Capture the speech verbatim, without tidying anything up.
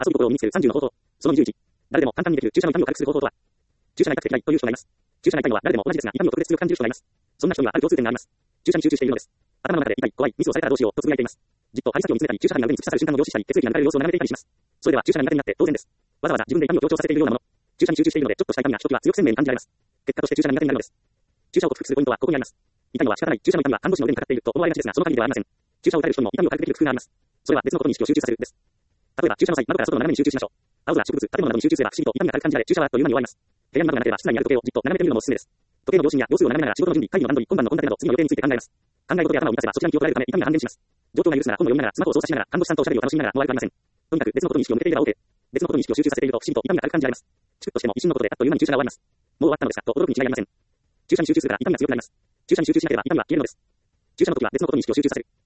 遊び心を身につけるさんじゅうの方法。そのにじゅういち。誰でも簡単にできる注射の痛みを軽くする方法とは。注射の痛くて嫌いという人がいます。注射の痛みは誰でも同じですが、痛みを特別強く感じる人がいます。そんな人にはある共通点があります。注射に集中しているのです。頭の中で痛い、怖い、ミスをされたらどうしようとつぶやいています。じっと針先を見つめたり、注射針が腕に突き刺さる瞬間を凝視したり、血液が流れる様子を眺めていたりします。それでは注射が苦手になって当然です。わざわざ自分で痛みを強調させているようなもの。注射に集中しているので、ちょっとした痛みがひときわ強く鮮明に感じられます。結果として注射が苦手になるのです。注射を克服するポイントはここにあります。痛みは仕方ない。注射の痛みは看護師の腕にかかっていると思われがちですが、その限りではありません。注射を打たれる人にも痛みを軽くできる工夫があります。それは別のことに意識を集中させるです。例えば注射の際、窓から外の眺めに集中しましょう。青空、植物、建物などに集中すれば不思議と痛みが軽く感じられ、注射はあっという間に終わります。部屋に窓がなければ室内にある時計をじっと眺めてみるのもおすすめです。時計の秒針や秒数を眺めながら仕事の準備、会議の段取り、今晩の献立など次の予定について考えます。考え事で頭を満たせばそちらに気を取られるため痛みが半減します。状況が許すなら本を読みながらスマホを操作しながら看護師さんとおしゃべりを楽しみながらも悪くありません。とにかく別のことに意識を向けていれば OK。別のことに意識を集中させていると不思議と痛みが軽く感じられます。チクッとしても一瞬のことであっという間に注射が終わります。もう終わったのですかと驚くに違いありません。注射に集中するから痛みが強くなります。注射に集中しなければ痛みは消えるのです。注射の時は別のことに意識を集中させる。